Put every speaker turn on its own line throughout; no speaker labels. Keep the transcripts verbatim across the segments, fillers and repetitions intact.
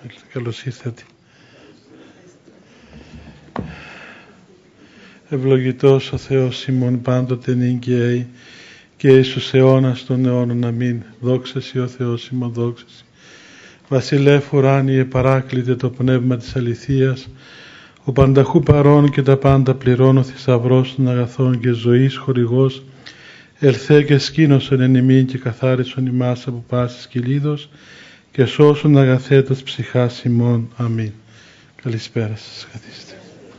Καλώς ήρθατε. Ευλογητός ο Θεός ημών πάντοτε νυν και εις τους αιώνας των αιώνων. Αμήν. Δόξα σοι ο Θεός ημών, δόξα σοι. Βασιλεύ ουράνιε παράκλητε το πνεύμα της αληθείας, ο πανταχού παρών και τα πάντα πληρώνω, θησαυρός των αγαθών και ζωής χορηγός, ελθέ και σκήνωσον εν ημίν και καθάρισον ημάς από πάσης κυλίδος και σώσον αγαθέτας ψυχάς ημών. Αμήν. Καλησπέρα σας. Καθίστε.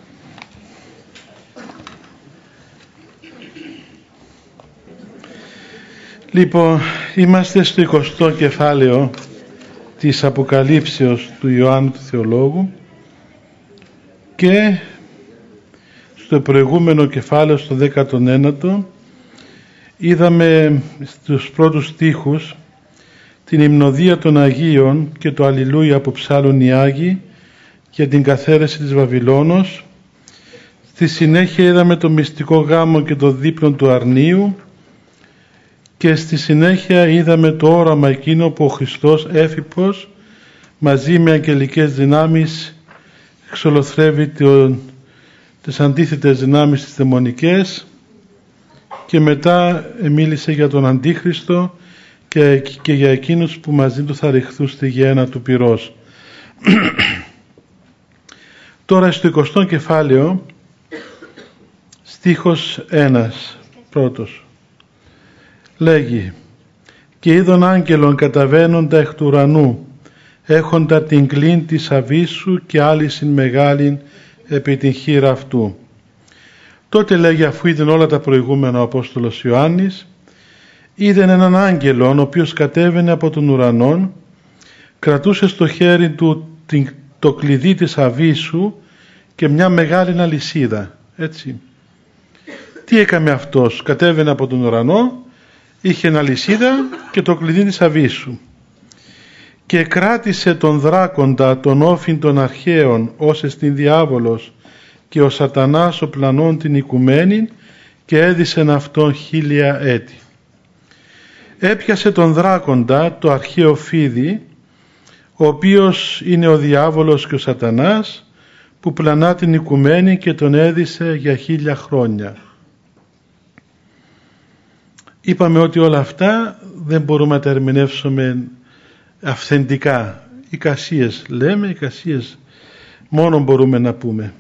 Λοιπόν, είμαστε στο εικοστό κεφάλαιο της Αποκαλύψεως του Ιωάννου του Θεολόγου και στο προηγούμενο κεφάλαιο, στο δέκατον ένατο, είδαμε στους πρώτους στίχους την υμνοδία των Αγίων και το Αλληλούια που ψάλλουν οι Άγιοι για την καθαίρεση της Βαβυλώνος. Στη συνέχεια είδαμε το μυστικό γάμο και το δείπνο του αρνίου και στη συνέχεια είδαμε το όραμα εκείνο που ο Χριστός έφυπος μαζί με αγγελικές δυνάμεις εξολοθρεύει τον, τις αντίθετες δυνάμεις τις δαιμονικές και μετά μίλησε για τον Αντίχριστο και, και για εκείνους που μαζί του θα ρηχθούν στη γέννα του πυρός. Τώρα στο εικοστό κεφάλαιο, στίχος ένας, πρώτος, λέγει: «Και είδον άγγελον καταβαίνοντα εκ του ουρανού, έχοντα την κλίν της αβύσσου και άλυσιν μεγάλην επί την χείρα αυτού». Τότε λέγει, αφού είδεν όλα τα προηγούμενα ο Απόστολος Ιωάννης, είδεν έναν άγγελον ο οποίος κατέβαινε από τον ουρανόν, κρατούσε στο χέρι του το κλειδί της αβύσσου και μια μεγάλη αλυσίδα. Έτσι. Τι έκαμε αυτός? Κατέβαινε από τον ουρανό, είχε ένα αλυσίδα και το κλειδί της αβύσσου και κράτησε τον δράκοντα τον όφιν των αρχαίων ως εστιν διάβολος και ο σατανάς ο πλανών την οικουμένην και έδισεν αυτόν χίλια έτη. Έπιασε τον δράκοντα το αρχαίο φίδι, ο οποίος είναι ο διάβολος και ο σατανάς, που πλανά την οικουμένη και τον έδισε για χίλια χρόνια. Είπαμε ότι όλα αυτά δεν μπορούμε να τα ερμηνεύσουμε αυθεντικά. Εικασίες λέμε, εικασίες μόνο μπορούμε να πούμε.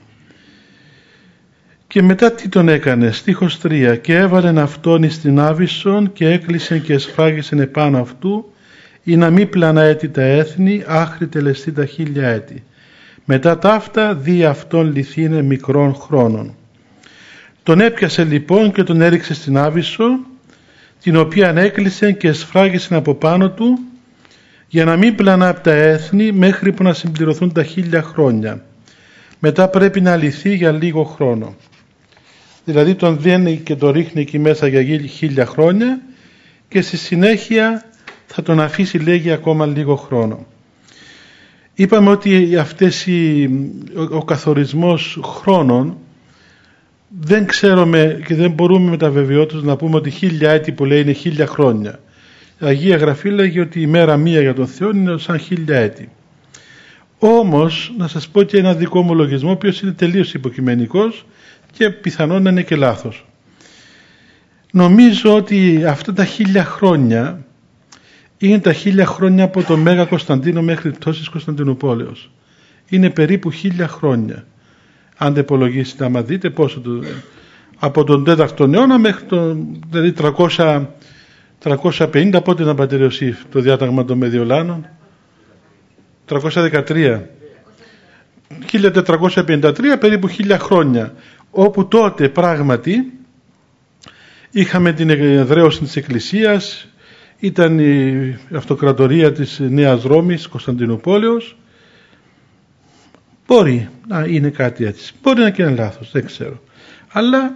Και μετά τι τον έκανε? Στίχος τρία. «Και έβαλεν αυτόν εις την άβυσσον και έκλεισεν και εσφράγισεν επάνω αυτού, ή να μη πλανά έτη τα έθνη, άχρη τελεστεί τα χίλια έτη. Μετά ταύτα δι' αυτόν λυθήνε μικρών χρόνων». Τον έπιασε λοιπόν και τον έριξε στην άβυσσο, την οποία έκλεισε και εσφράγισεν από πάνω του, για να μην πλανά από τα έθνη μέχρι που να συμπληρωθούν τα χίλια χρόνια. Μετά πρέπει να λυθεί για λίγο χρόνο. Δηλαδή τον δένει και το ρίχνει εκεί μέσα για χίλια χρόνια και στη συνέχεια θα τον αφήσει, λέγει, ακόμα λίγο χρόνο. Είπαμε ότι αυτές οι, ο, ο καθορισμός χρόνων δεν ξέρουμε και δεν μπορούμε με τα βεβαιότητα να πούμε ότι χίλια έτη που λέει είναι χίλια χρόνια. Η Αγία Γραφή λέγει ότι η μέρα μία για τον Θεό είναι σαν χίλια έτη. Όμως, να σας πω και ένα δικό μου λογισμό, ο οποίος είναι τελείως υποκειμενικός και πιθανόν να είναι και λάθος. Νομίζω ότι αυτά τα χίλια χρόνια είναι τα χίλια χρόνια από τον Μέγα Κωνσταντίνο μέχρι πτώσης Κωνσταντινούπολεως. Είναι περίπου χίλια χρόνια. Αν δεν υπολογίσετε, άμα δείτε πόσο το, από τον τέταρτο αιώνα μέχρι τον δηλαδή τριακόσια, τριακόσια πενήντα, πότε να πατεριώσει το διάταγμα των Μεδιολάνων, τριακόσια δεκατρία, χίλια τετρακόσια πενήντα τρία, περίπου χίλια χρόνια, όπου τότε πράγματι είχαμε την εδραίωση της Εκκλησίας, ήταν η αυτοκρατορία της Νέας Ρώμης, Κωνσταντινούπολεως. Μπορεί να είναι κάτι έτσι, μπορεί να και είναι λάθος, δεν ξέρω. Αλλά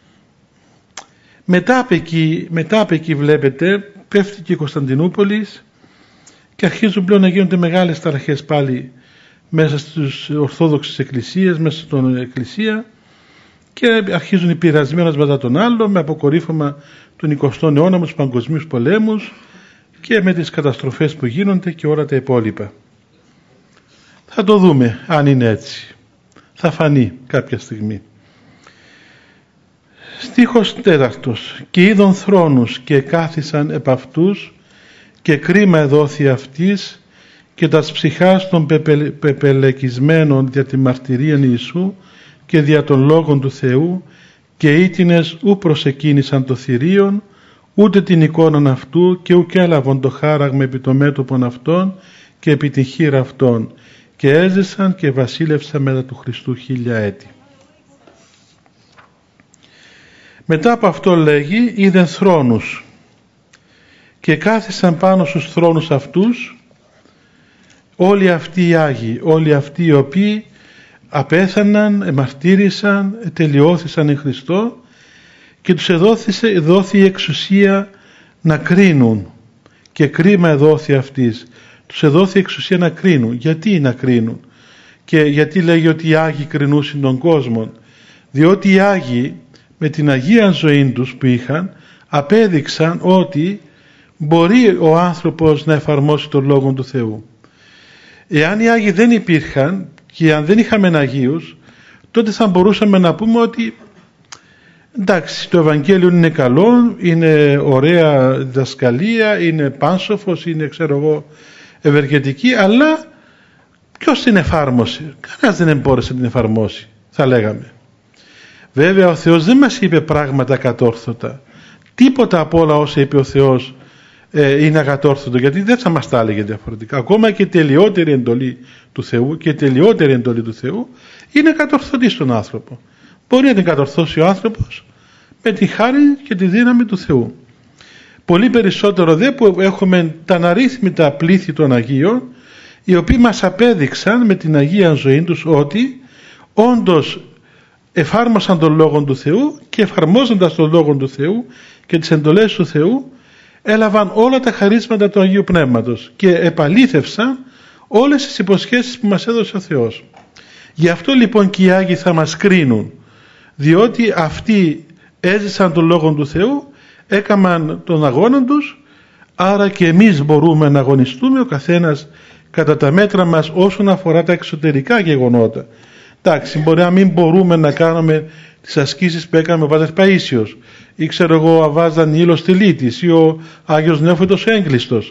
μετά από εκεί, μετά από εκεί βλέπετε, πέφτει και η Κωνσταντινούπολης και αρχίζουν πλέον να γίνονται μεγάλες ταραχές πάλι μέσα στις ορθόδοξες εκκλησίες, μέσα στην εκκλησία, και αρχίζουν οι πειρασμοί ένας μετά τον άλλο, με αποκορύφωμα τον εικοστό αιώνα με τους παγκοσμίους πολέμους και με τις καταστροφές που γίνονται και όλα τα υπόλοιπα. Θα το δούμε αν είναι έτσι. Θα φανεί κάποια στιγμή. Στίχος τέταρτος. «Και είδον θρόνους και κάθισαν επ' αυτούς και κρίμα εδόθη αυτής και τας ψυχάς των πεπε, πεπελεκισμένων δια τη μαρτυρίαν Ιησού και δια των λόγων του Θεού και ήτινες ου προσεκίνησαν το θηρίον ούτε την εικόναν αυτού και ουκ έλαβον το χάραγμα επί το μέτωπον αυτών και επί την χείρα αυτών και έζησαν και βασίλευσαν μετά του Χριστού χίλια έτη». Μετά από αυτό λέγει «είδεν θρόνους και κάθισαν πάνω στους θρόνους αυτούς όλοι αυτοί οι Άγιοι, όλοι αυτοί οι οποίοι απέθαναν, εμαρτύρησαν, τελειώθησαν εν Χριστώ και τους εδόθησε, εδόθη η εξουσία να κρίνουν και κρίμα εδόθη αυτής. Τους εδόθη η εξουσία να κρίνουν. Γιατί να κρίνουν? Και γιατί λέγει ότι οι Άγιοι κρινούσαν τον κόσμο? Διότι οι Άγιοι με την Αγία ζωή τους που είχαν απέδειξαν ότι μπορεί ο άνθρωπος να εφαρμόσει τον Λόγο του Θεού. Εάν οι Άγιοι δεν υπήρχαν και αν δεν είχαμε Αγίους, τότε θα μπορούσαμε να πούμε ότι εντάξει, το Ευαγγέλιο είναι καλό, είναι ωραία διδασκαλία, είναι πάνσοφος, είναι ξέρω εγώ ευεργετική, αλλά ποιος την εφάρμοσε? Κανένας δεν μπόρεσε να την εφαρμόσει, θα λέγαμε. Βέβαια ο Θεός δεν μας είπε πράγματα κατόρθωτα. Τίποτα από όλα όσα είπε ο Θεός ε, είναι ακατόρθωτο, γιατί δεν θα μας τα έλεγε διαφορετικά. Ακόμα και τελειότερη εντολή του Θεού και τελειότερη εντολή του Θεού είναι κατορθωτή στον άνθρωπο. Μπορεί να την κατορθώσει ο άνθρωπος με τη χάρη και τη δύναμη του Θεού. Πολύ περισσότερο δε που έχουμε τα αναρρύθμιτα πλήθη των Αγίων, οι οποίοι μας απέδειξαν με την Αγία ζωή τους ότι όντως εφάρμοσαν τον Λόγο του Θεού και εφαρμόζοντας τον Λόγο του Θεού και τις εντολές του Θεού έλαβαν όλα τα χαρίσματα του Αγίου Πνεύματος και επαλήθευσαν όλες τις υποσχέσεις που μας έδωσε ο Θεός. Γι' αυτό λοιπόν και οι Άγιοι θα μας κρίνουν, διότι αυτοί έζησαν τον Λόγο του Θεού, έκαναν τον αγώνα τους, άρα και εμείς μπορούμε να αγωνιστούμε ο καθένας κατά τα μέτρα μας όσον αφορά τα εξωτερικά γεγονότα. Εντάξει, μπορεί να μην μπορούμε να κάνουμε τις ασκήσεις που έκανε ο Πατέρ Παΐσιος ή ξέρω εγώ ο Αββάς Δανιήλος Τελίτης ή ο Άγιος Νεόφυτος Έγκλειστος,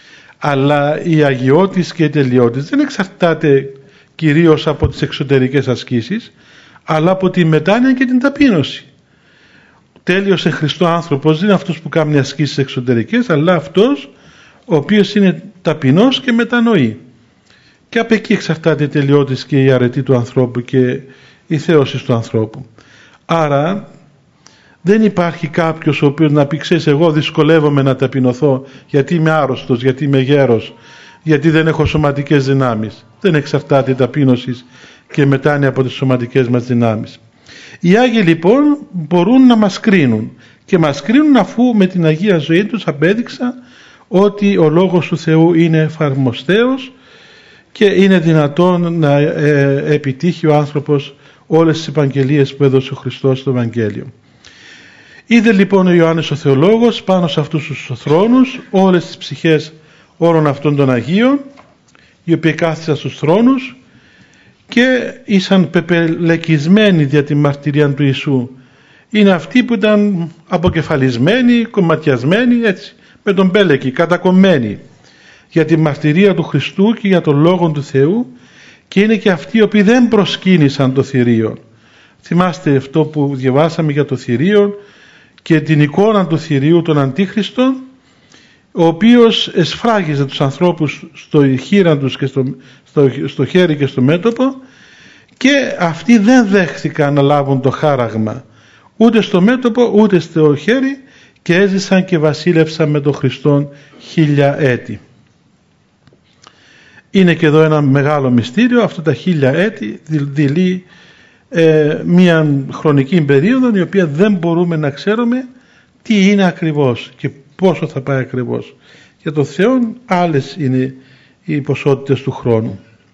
αλλά η αγιώτης και η τελειώτης δεν εξαρτάται κυρίως από τις εξωτερικές ασκήσεις, αλλά από τη μετάνοια και την ταπείνωση. Τέλειος εν Χριστώ άνθρωπος δεν είναι αυτός που κάνει ασκήσεις εξωτερικές, αλλά αυτός ο οποίος είναι ταπεινός και μετανοεί. Και από εκεί εξαρτάται η τελειώτης και η αρετή του ανθρώπου και η θέωση του ανθρώπου. Άρα δεν υπάρχει κάποιος ο οποίος να πει, ξέρεις, εγώ δυσκολεύομαι να ταπεινωθώ γιατί είμαι άρρωστος, γιατί είμαι γέρος, γιατί δεν έχω σωματικές δυνάμεις. Δεν εξαρτάται η ταπείνωση και μετάνοια από τις σωματικές μας δυνάμεις. Οι Άγιοι λοιπόν μπορούν να μας κρίνουν και μας κρίνουν αφού με την Αγία ζωή τους απέδειξαν ότι ο Λόγος του Θεού είναι εφαρμοστέος και είναι δυνατόν να ε, επιτύχει ο άνθρωπος όλες τις επαγγελίες που έδωσε ο Χριστός στο Ευαγγέλιο. Είδε λοιπόν ο Ιωάννης ο Θεολόγος πάνω σε αυτούς τους θρόνους όλες τις ψυχές όλων αυτών των Αγίων, οι οποίοι κάθισαν στους θρόνους και ήσαν πεπελεκισμένοι δια τη μαρτυρία του Ιησού. Είναι αυτοί που ήταν αποκεφαλισμένοι, κομματιασμένοι, έτσι, με τον πέλεκι, κατακομμένοι για τη μαρτυρία του Χριστού και για τον Λόγο του Θεού, και είναι και αυτοί οι οποίοι δεν προσκύνησαν το θηρίο. Θυμάστε αυτό που διαβάσαμε για το θηρίο και την εικόνα του θηρίου των Αντίχριστων, ο οποίος εσφράγιζε τους ανθρώπους στο χείρα τους και στο, στο, στο χέρι και στο μέτωπο, και αυτοί δεν δέχθηκαν να λάβουν το χάραγμα ούτε στο μέτωπο ούτε στο χέρι και έζησαν και βασίλευσαν με τον Χριστόν χίλια έτη. Είναι και εδώ ένα μεγάλο μυστήριο, αυτά τα χίλια έτη δηλεί ε, μια χρονική περίοδο η οποία δεν μπορούμε να ξέρουμε τι είναι ακριβώς και πόσο θα πάει ακριβώς. Για τον Θεό άλλες είναι οι ποσότητες του χρόνου.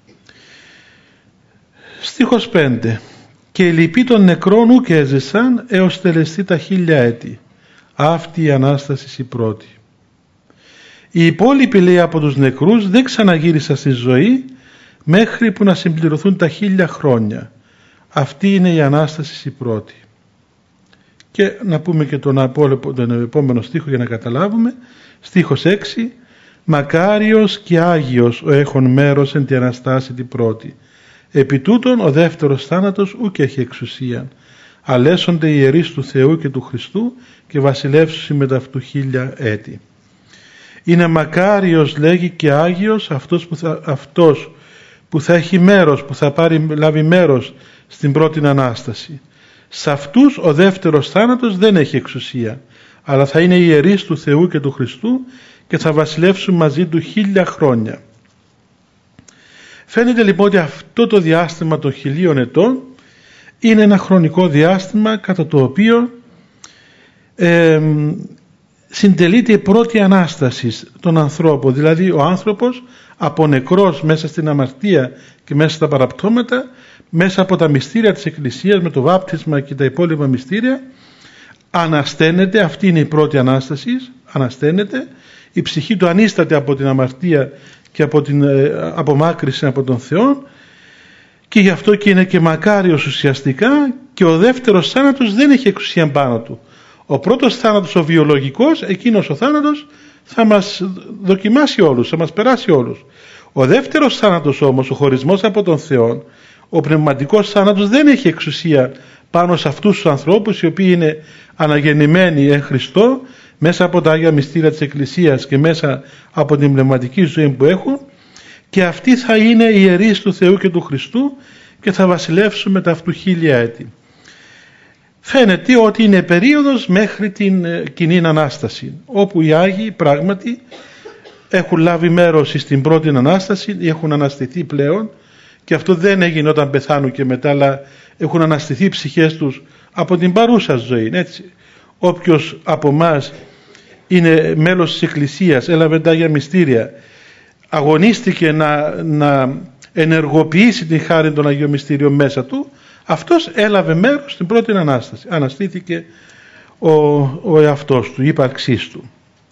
Στίχος πέντε. Και οι λοιποί των νεκρών ουκ έζησαν έως τελεστεί τα χίλια έτη. Αυτή η Ανάσταση η πρώτη. Οι υπόλοιποι, λέει, από τους νεκρούς δεν ξαναγύρισαν στη ζωή, μέχρι που να συμπληρωθούν τα χίλια χρόνια. Αυτή είναι η Ανάσταση η πρώτη. Και να πούμε και τον, τον επόμενο στίχο για να καταλάβουμε. Στίχος έξι. Μακάριος και Άγιος ο έχων μέρος εν τη Αναστάση την πρώτη. Επί τούτον ο δεύτερος θάνατος ούκ έχει εξουσία. Αλέσονται οι ιερείς του Θεού και του Χριστού και βασιλεύσουσι μετά αυτού χίλια έτη. Είναι μακάριος, λέγει, και Άγιος αυτός που θα, αυτός που θα έχει μέρος, που θα πάρει, λάβει μέρος στην πρώτη Ανάσταση. Σε αυτούς ο δεύτερος θάνατος δεν έχει εξουσία, αλλά θα είναι οι ιερείς του Θεού και του Χριστού και θα βασιλεύσουν μαζί του χίλια χρόνια. Φαίνεται λοιπόν ότι αυτό το διάστημα των χιλίων ετών είναι ένα χρονικό διάστημα κατά το οποίο ε, συντελείται η πρώτη Ανάσταση των ανθρώπων. Δηλαδή ο άνθρωπος από νεκρός μέσα στην αμαρτία και μέσα στα παραπτώματα, μέσα από τα μυστήρια της Εκκλησίας με το βάπτισμα και τα υπόλοιπα μυστήρια, ανασταίνεται. Αυτή είναι η πρώτη Ανάσταση. Ανασταίνεται, η ψυχή του ανίσταται από την αμαρτία και από την ε, απομάκρυση από τον Θεό, και γι' αυτό και είναι και μακάριος ουσιαστικά, και ο δεύτερος θάνατος δεν έχει εξουσία πάνω του. Ο πρώτος θάνατος, ο βιολογικός, εκείνος ο θάνατος θα μας δοκιμάσει όλους, θα μας περάσει όλους. Ο δεύτερος θάνατος όμως, ο χωρισμός από τον Θεό, ο πνευματικός θάνατος, δεν έχει εξουσία πάνω σε αυτούς τους ανθρώπους οι οποίοι είναι αναγεννημένοι εν Χριστώ, μέσα από τα Άγια Μυστήρια της Εκκλησίας και μέσα από την πνευματική ζωή που έχουν, και αυτοί θα είναι οι ιερείς του Θεού και του Χριστού και θα βασιλεύσουν μετά αυτού χίλια έτη. Φαίνεται ότι είναι περίοδος μέχρι την κοινή Ανάσταση, όπου οι Άγιοι πράγματι έχουν λάβει μέρος στην πρώτη Ανάσταση, έχουν αναστηθεί πλέον, και αυτό δεν έγινε όταν πεθάνουν και μετά, αλλά έχουν αναστηθεί οι ψυχές τους από την παρούσα ζωή. Έτσι. Όποιος από εμάς είναι μέλος της Εκκλησίας, έλαβε τα Άγια Μυστήρια, αγωνίστηκε να, να ενεργοποιήσει την χάρη των Αγίων Μυστήριων μέσα του, αυτός έλαβε μέρος στην πρώτη Ανάσταση. Αναστήθηκε ο, ο εαυτός του, η ύπαρξής του.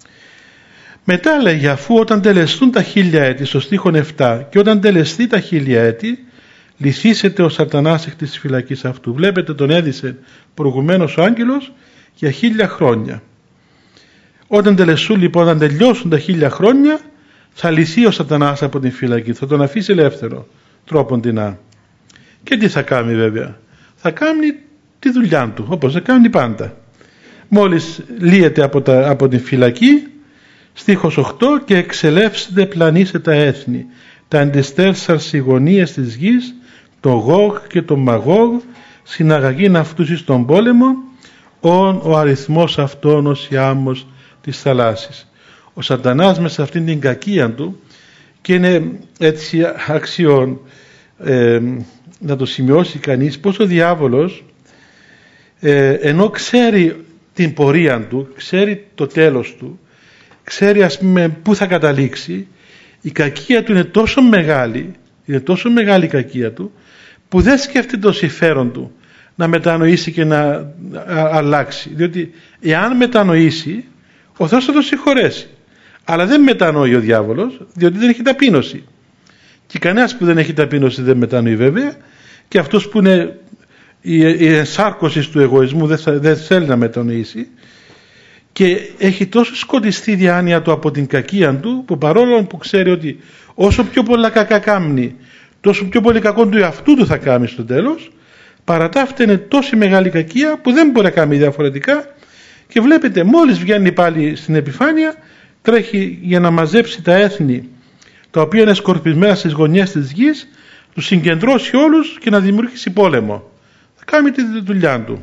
Μετά λέγει, αφού όταν τελεστούν τα χίλια έτη, στο στίχον επτά, και όταν τελεστεί τα χίλια έτη, λυθήσεται ο σατανάς εκ της φυλακής αυτού. Βλέπετε, τον έδισε προηγουμένως ο άγγελος για χίλια χρόνια. Όταν τελεστούν λοιπόν, όταν τελειώσουν τα χίλια χρόνια, θα λυθεί ο σατανάς από την φυλακή, θα τον αφήσει ελεύθερο τρόποντινά. Και τι θα κάνει βέβαια? Θα κάνει τη δουλειά του, όπως θα κάνει πάντα. Μόλις λύεται από, τα, από την φυλακή, στίχος οκτώ, και εξελεύσετε πλανήσε τα έθνη, τα εντεστέρσαρ γωνίες της γης, το Γόγ και το Μαγόγ, συναγαγήν αυτούς εις τον πόλεμο, ον ο αριθμός αυτών ως η άμμος της θαλάσσης. Ο σατανάς μέσα σε αυτήν την κακία του, και είναι έτσι αξιόν ε, να το σημειώσει κανείς, πως ο διάβολος ε, ενώ ξέρει την πορεία του, ξέρει το τέλος του, ξέρει ας πούμε πού θα καταλήξει, η κακία του είναι τόσο μεγάλη, είναι τόσο μεγάλη η κακία του, που δεν σκέφτεται το συμφέρον του να μετανοήσει και να αλλάξει, διότι εάν μετανοήσει, ο Θεός θα το συγχωρέσει. Αλλά δεν μετανοεί ο διάβολος, διότι δεν έχει ταπείνωση. Και κανένας που δεν έχει ταπείνωση δεν μετανοεί βέβαια, και αυτός που είναι η ενσάρκωση του εγωισμού δεν, θα, δεν θέλει να μετανοήσει, και έχει τόσο σκοτιστεί η διάνοια του από την κακία του, που παρόλο που ξέρει ότι όσο πιο πολλά κακά κάνει, τόσο πιο πολύ κακό του εαυτού του θα κάνει στο τέλος, παρά τα αυτά είναι τόση μεγάλη κακία που δεν μπορεί να κάνει διαφορετικά, και βλέπετε μόλις βγαίνει πάλι στην επιφάνεια, τρέχει για να μαζέψει τα έθνη τα οποία είναι σκορπισμένα στις γωνιές της γης, τους συγκεντρώσει όλους και να δημιουργήσει πόλεμο. Θα κάνει τη δουλειά του.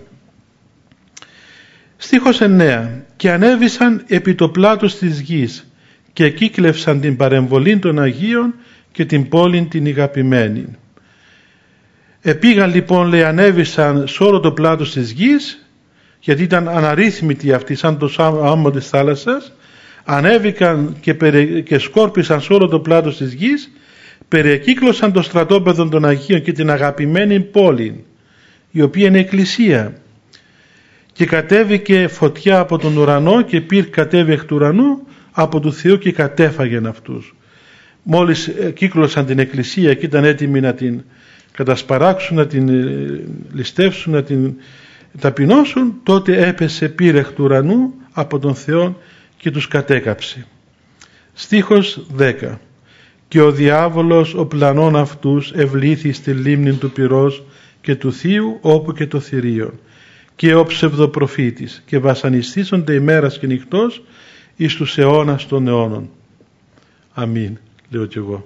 Στίχος εννέα. Και ανέβησαν επί το πλάτος της γης και εκύκλευσαν την παρεμβολή των Αγίων και την πόλην την ηγαπημένη. Επήγαν λοιπόν, λέει, ανέβησαν σε όλο το πλάτος της γης, γιατί ήταν αναρρύθμιτοι αυτοί σαν το άμμο της θάλασσας, ανέβηκαν και, περι... και σκόρπισαν σε όλο το πλάτος της γης, περιεκύκλωσαν το στρατόπεδο των Αγίων και την αγαπημένη πόλη, η οποία είναι εκκλησία, και κατέβηκε φωτιά από τον ουρανό, και πυρ κατέβη εκ του ουρανού από του Θεού και κατέφαγεν αυτούς. μόλις κύκλωσαν την εκκλησία και ήταν έτοιμοι να την κατασπαράξουν, να την ληστεύσουν, να την ταπεινώσουν, τότε έπεσε πύρεχ του ουρανού από τον Θεό και τους κατέκαψε. Στίχος δέκα. Και ο διάβολος ο πλανών αυτούς ευλήθη στη λίμνη του πυρός και του θείου, όπου και το θηρίο, και ο ψευδοπροφήτης, και βασανιστήσονται ημέρας και νυχτός εις τους αιώνας των αιώνων. Αμήν, λέω κι εγώ.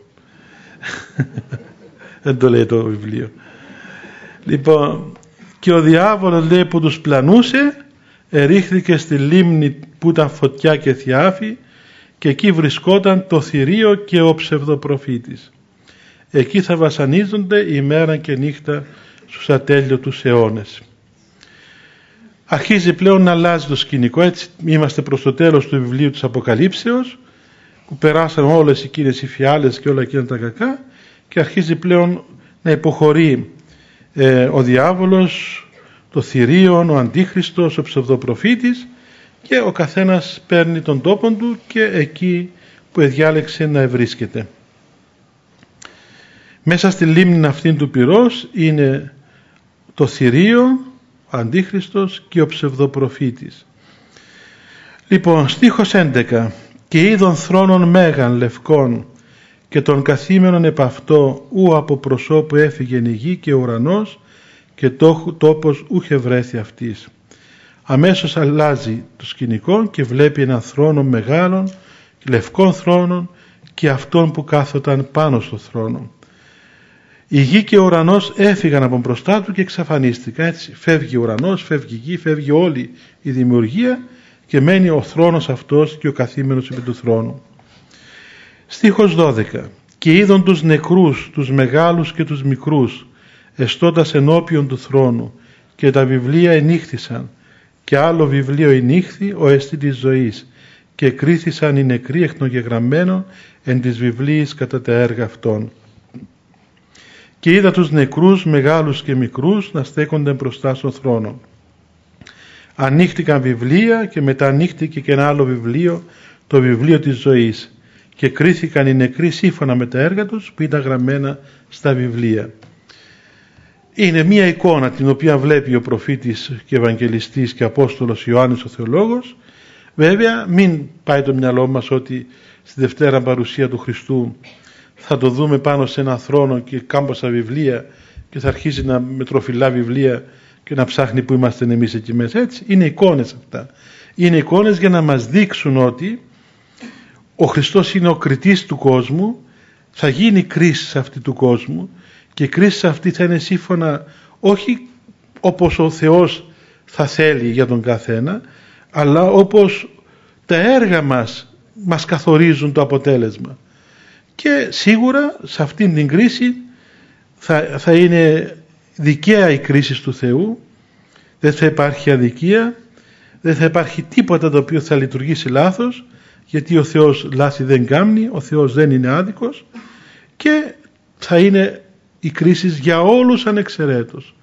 Δεν το λέει το βιβλίο. Λοιπόν, και ο διάβολος, λέει, που τους πλανούσε, ερίχθηκε στη λίμνη που ήταν φωτιά και θιάφη, και εκεί βρισκόταν το θηρίο και ο ψευδοπροφήτης. Εκεί θα βασανίζονται ημέρα και νύχτα στους ατέλειωτους αιώνες. Αρχίζει πλέον να αλλάζει το σκηνικό. Έτσι είμαστε προς το τέλος του βιβλίου της Αποκαλύψεως, που περάσαν όλες εκείνες οι φιάλες και όλα εκείνα τα κακά, και αρχίζει πλέον να υποχωρεί ε, ο διάβολος, το θηρίον, ο αντίχριστος, ο ψευδοπροφήτης, και ο καθένας παίρνει τον τόπο του και εκεί που εδιάλεξε να ευρίσκεται. Μέσα στη λίμνη αυτήν του πυρός είναι το θηρίο, ο αντίχριστος και ο ψευδοπροφήτης. Λοιπόν, στίχος έντεκα. Και είδον θρόνων μέγαν λευκών και των καθήμενων επ' αυτό, ου από προσώπου έφυγε η γη και ο ουρανός, και τόπος ούχε βρέθη αυτής. Αμέσως αλλάζει το σκηνικό και βλέπει έναν θρόνο μεγάλων, λευκών θρόνων, και αυτόν που κάθοταν πάνω στο θρόνο. Η γη και ο ουρανός έφυγαν από μπροστά του και εξαφανίστηκαν. Έτσι φεύγει ο ουρανός, φεύγει η γη, φεύγει όλη η δημιουργία και μένει ο θρόνος αυτός και ο καθήμενος επί του θρόνου. Στίχος δώδεκα. Και είδον τους νεκρούς, τους μεγάλους και τους μικρούς, εστώντας ενώπιον του θρόνου, και τα βιβλία ενύχθησαν, και άλλο βιβλίο ενύχθη, ο εστί της ζωής, και κρίθησαν οι νεκροί εκ των γεγραμμένων εν της βιβλίης κατά τα έργα αυτών. Και είδα τους νεκρούς, μεγάλους και μικρούς, να στέκονται μπροστά στον θρόνο. Ανοίχτηκαν βιβλία και μετά ανοίχτηκε και ένα άλλο βιβλίο, το βιβλίο της ζωής, και κρίθηκαν οι νεκροί σύμφωνα με τα έργα τους που ήταν γραμμένα στα βιβλία. Είναι μία εικόνα την οποία βλέπει ο προφήτης και Ευαγγελιστής και Απόστολος Ιωάννης ο Θεολόγος. Βέβαια μην πάει το μυαλό μας ότι στη Δευτέρα Παρουσία του Χριστού θα το δούμε πάνω σε ένα θρόνο και κάμποσα βιβλία και θα αρχίσει να μετροφυλά βιβλία και να ψάχνει που είμαστε εμείς εκεί μέσα. Έτσι, είναι εικόνες αυτά. Είναι εικόνες για να μας δείξουν ότι ο Χριστός είναι ο κριτής του κόσμου, θα γίνει κρίση σε αυτή του κόσμου, και η κρίση αυτή θα είναι σύμφωνα όχι όπως ο Θεός θα θέλει για τον καθένα, αλλά όπως τα έργα μας μας καθορίζουν το αποτέλεσμα. Και σίγουρα σε αυτήν την κρίση θα, θα είναι δικαία η κρίση του Θεού, δεν θα υπάρχει αδικία, δεν θα υπάρχει τίποτα το οποίο θα λειτουργήσει λάθος, γιατί ο Θεός λάθη δεν κάνει, ο Θεός δεν είναι άδικος, και θα είναι η κρίση για όλους ανεξαιρέτως.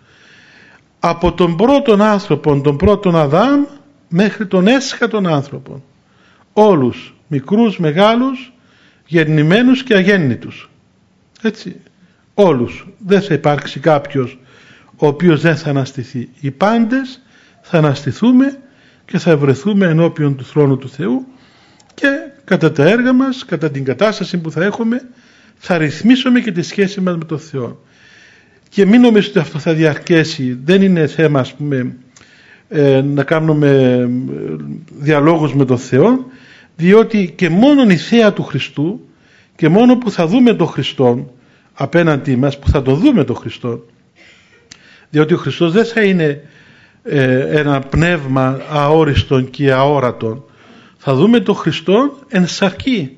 Από τον πρώτον άνθρωπο, τον πρώτον Αδάμ, μέχρι τον έσχατον άνθρωπο. Όλους, μικρούς, μεγάλους, γεννημένους και αγέννητους. Έτσι, όλους. Δεν θα υπάρξει κάποιος ο οποίος δεν θα αναστηθεί. Οι πάντες θα αναστηθούμε και θα βρεθούμε ενώπιον του θρόνου του Θεού, και κατά τα έργα μας, κατά την κατάσταση που θα έχουμε, θα ρυθμίσουμε και τη σχέση μας με τον Θεό. Και μην νομίζετε ότι αυτό θα διαρκέσει. Δεν είναι θέμα, ας πούμε, ε, να κάνουμε διαλόγους με τον Θεό, διότι και μόνον η θέα του Χριστού, και μόνο που θα δούμε τον Χριστό απέναντί μας, που θα το δούμε τον Χριστό, διότι ο Χριστός δεν θα είναι ε, ένα πνεύμα αόριστον και αόρατον, θα δούμε τον Χριστό εν σαρκή,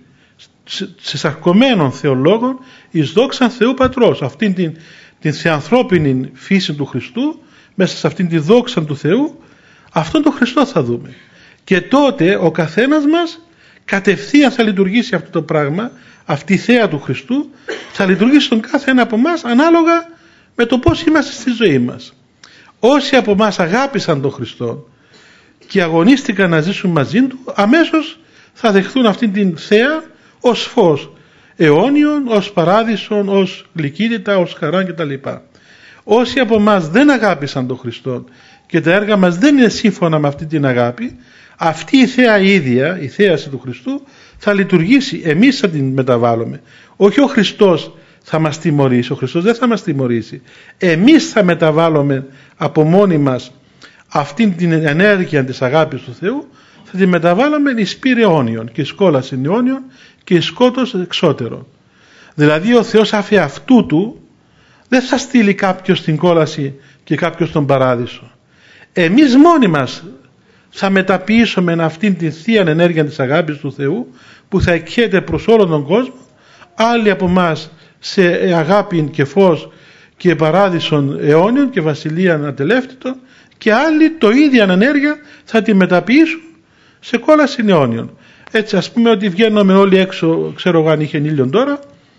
σε σαρκωμένων θεολόγων, εις δόξαν Θεού Πατρός. Αυτήν την, την θεανθρώπινη φύση του Χριστού, μέσα σε αυτήν τη δόξα του Θεού, αυτόν τον Χριστό θα δούμε. Και τότε ο καθένας μας κατευθείαν θα λειτουργήσει αυτό το πράγμα, αυτή η θέα του Χριστού θα λειτουργήσει στον κάθε ένα από εμάς ανάλογα με το πώς είμαστε στη ζωή μας. Όσοι από εμάς αγάπησαν τον Χριστό και αγωνίστηκαν να ζήσουν μαζί του, αμέσως θα δεχθούν αυτήν την θέα ως φως. αιώνιον, ως παράδεισον, ως γλυκύτητα, ως χαρά κτλ. Όσοι από εμάς δεν αγάπησαν τον Χριστό και τα έργα μας δεν είναι σύμφωνα με αυτή την αγάπη, αυτή η θέα ίδια, η θέαση του Χριστού θα λειτουργήσει, εμείς θα την μεταβάλλουμε. Όχι ο Χριστός θα μας τιμωρήσει, ο Χριστός δεν θα μας τιμωρήσει. Εμείς θα μεταβάλλουμε από μόνοι μας αυτήν την ενέργεια της αγάπης του Θεού, θα την μεταβάλλουμε εις πύρ αιώνιον και εις κόλασιν αιώνιον και εις σκότος εξώτερο. Δηλαδή ο Θεός αφ' αυτού του δεν θα στείλει κάποιος στην κόλαση και κάποιος στον παράδεισο. Εμείς μόνοι μας θα μεταποιήσουμε αυτήν την θεία ενέργεια της αγάπης του Θεού που θα εκχέται προς όλον τον κόσμο, άλλοι από εμάς σε αγάπη και φως και παράδεισον αιώνιον και βασιλείαν ατελεύτητον, και άλλοι το ίδια ενέργεια θα τη μεταποιήσουν σε κόλαση αιώνιον. Έτσι, ας πούμε ότι βγαίνουμε όλοι έξω, ξέρω εγώ αν είχε ήλιον τώρα,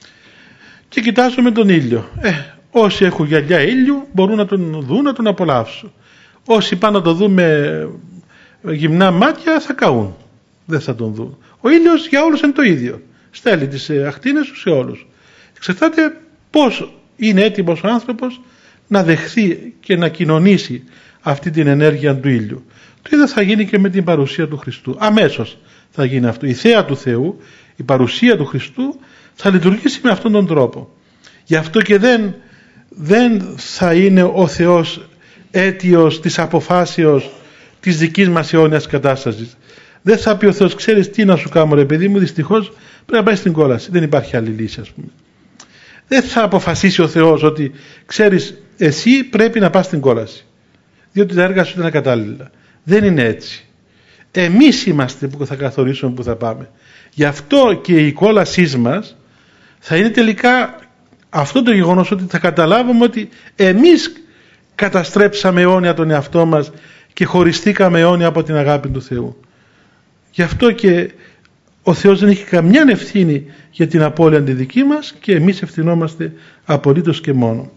και κοιτάζουμε τον ήλιο. Ε, όσοι έχουν γυαλιά ήλιου μπορούν να τον δουν, να τον απολαύσουν. Όσοι πάνε να το δουν με γυμνά μάτια θα καούν, δεν θα τον δουν. Ο ήλιος για όλους είναι το ίδιο, στέλνει τις ακτίνες του σε όλους. Εξαρτάται πώς είναι έτοιμος ο άνθρωπος να δεχθεί και να κοινωνήσει αυτή την ενέργεια του ήλιου. Το ίδιο θα γίνει και με την παρουσία του Χριστού. Αμέσως θα γίνει αυτό. Η θέα του Θεού, η παρουσία του Χριστού θα λειτουργήσει με αυτόν τον τρόπο. Γι' αυτό και δεν, δεν θα είναι ο Θεός αίτιος της αποφάσεως της δικής μας αιώνιας κατάστασης. Δεν θα πει ο Θεός, ξέρεις τι να σου κάνω ρε παιδί μου, δυστυχώς πρέπει να πάει στην κόλαση. Δεν υπάρχει άλλη λύση, ας πούμε. Δεν θα αποφασίσει ο Θεός ότι ξέρεις εσύ πρέπει να πας στην κόλαση, διότι τα έργα σου ήταν ακατάλληλα. Δεν είναι έτσι. Εμείς είμαστε που θα καθορίσουμε που θα πάμε. Γι' αυτό και η κόλασή μας θα είναι τελικά αυτό το γεγονός ότι θα καταλάβουμε ότι εμείς καταστρέψαμε αιώνια τον εαυτό μας και χωριστήκαμε αιώνια από την αγάπη του Θεού. Γι' αυτό και ο Θεός δεν έχει καμιά ευθύνη για την απώλεια τη δική μας και εμείς ευθυνόμαστε απολύτως και μόνο.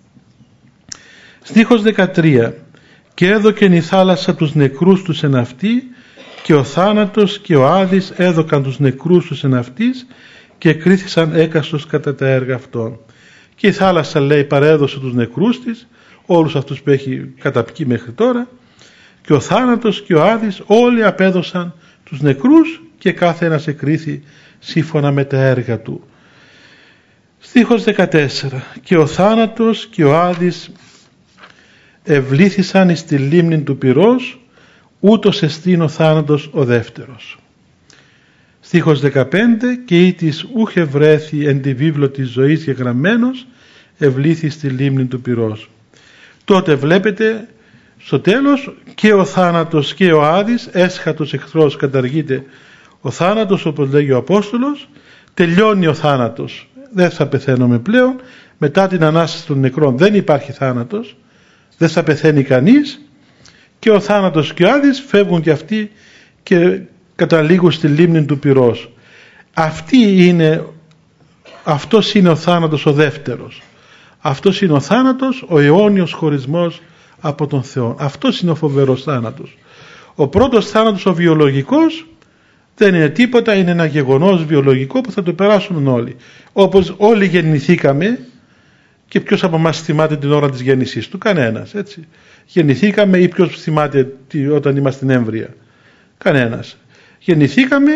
Στίχος δεκατρία. Και έδωκεν η θάλασσα τους νεκρούς τους εν αυτή, και ο θάνατος και ο Άδης έδωκαν τους νεκρούς τους εν αυτής, και κρίθησαν έκαστος κατά τα έργα αυτών. Και η θάλασσα, λέει, παρέδωσε τους νεκρούς της, όλους αυτούς που έχει καταπιεί μέχρι τώρα, και ο θάνατος και ο Άδης όλοι απέδωσαν τους νεκρούς και κάθε ένας εκρίθη σύμφωνα με τα έργα του. Στίχος δεκατέσσερα. Και ο θάνατος και ο Άδης ευλήθησαν εις τη λίμνη του πυρός, ούτως εστίν ο θάνατος ο δεύτερος. Στίχος δεκαπέντε. Και ήτης ούχε βρέθη εν τη βίβλο της ζωής γεγραμμένος, ευλήθη στη λίμνη του πυρός. Τότε βλέπετε στο τέλος και ο θάνατος και ο Άδης, έσχατος εχθρός, καταργείται ο θάνατος, όπως λέγει ο Απόστολος, τελειώνει ο θάνατος, δεν θα πεθαίνουμε πλέον, μετά την Ανάσταση των νεκρών δεν υπάρχει θάνατος, δεν θα πεθαίνει κανείς, και ο θάνατος και ο Άδης φεύγουν και αυτοί και καταλήγουν στη λίμνη του πυρός. Αυτή είναι, αυτός είναι ο θάνατος ο δεύτερος. Αυτός είναι ο θάνατος, ο αιώνιος χωρισμός από τον Θεό. Αυτός είναι ο φοβερός θάνατος. Ο πρώτος θάνατος, ο βιολογικός, δεν είναι τίποτα, είναι ένα γεγονός βιολογικό που θα το περάσουν όλοι. Όπως όλοι γεννηθήκαμε, και ποιος από εμάς θυμάται την ώρα της γέννησής του? Κανένας, έτσι. Γεννηθήκαμε, ή ποιος θυμάται όταν είμαστε έμβρια? Κανένας. Γεννηθήκαμε,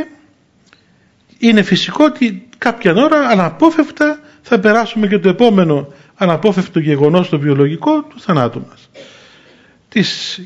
είναι φυσικό ότι κάποια ώρα αναπόφευκτα θα περάσουμε και το επόμενο αναπόφευκτο γεγονός το βιολογικό του θανάτου μας, της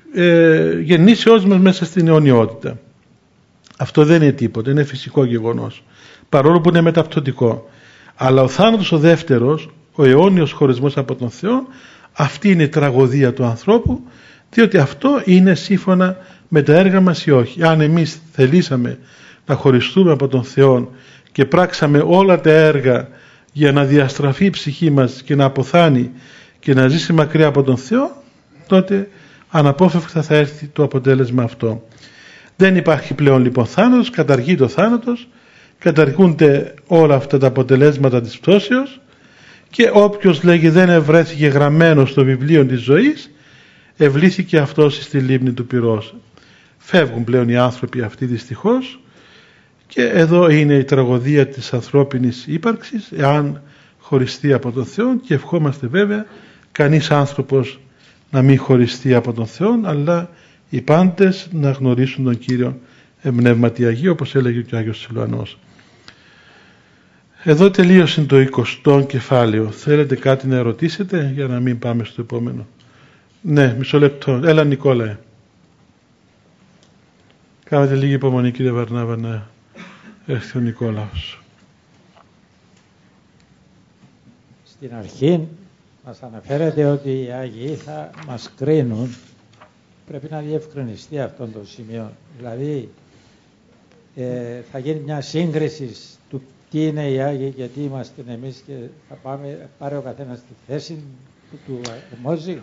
ε, γεννήσεώς μας μέσα στην αιωνιότητα. Αυτό δεν είναι τίποτα, είναι φυσικό γεγονός, παρόλο που είναι μεταπτωτικό. Αλλά ο θάνατος ο δεύτερος, ο αιώνιος χωρισμός από τον Θεό, αυτή είναι η τραγωδία του ανθρώπου, διότι αυτό είναι σύμφωνα με τα έργα μας ή όχι. Αν εμείς θελήσαμε να χωριστούμε από τον Θεό και πράξαμε όλα τα έργα για να διαστραφεί η ψυχή μας και να αποθάνει και να ζήσει μακριά από τον Θεό, τότε αναπόφευκτα θα έρθει το αποτέλεσμα αυτό. Δεν υπάρχει πλέον λοιπόν θάνατος, καταργεί ο θάνατος, καταργούνται όλα αυτά τα αποτελέσματα της πτώσεως, και όποιος λέγει δεν ευρέθηκε γραμμένο στο βιβλίο της ζωής, ευλήθηκε αυτός στη λίμνη του πυρός. Φεύγουν πλέον οι άνθρωποι αυτοί δυστυχώς Και εδώ είναι η τραγωδία της ανθρώπινης ύπαρξης, εάν χωριστεί από τον Θεό, και ευχόμαστε βέβαια κανείς άνθρωπος να μην χωριστεί από τον Θεό, αλλά οι πάντες να γνωρίσουν τον Κύριο εμπνεύματι Αγίου, όπως έλεγε και ο Άγιος Σιλουανός. Εδώ τελείωσε το εικοστό κεφάλαιο. Θέλετε κάτι να ερωτήσετε για να μην πάμε στο επόμενο? Ναι, μισό λεπτό. Έλα Νικόλαε. Κάνετε λίγη υπομονή κύριε Βαρνάβα να έρθει ο Νικόλαος.
Στην αρχή μας αναφέρεται ότι οι Άγιοι θα μας κρίνουν. Πρέπει να διευκρινιστεί αυτό το σημείο. Δηλαδή ε, θα γίνει μια σύγκριση του τι είναι οι Άγιοι και τι είμαστε εμείς, και θα πάμε, πάρει ο καθένας τη θέση που του αρμόζει.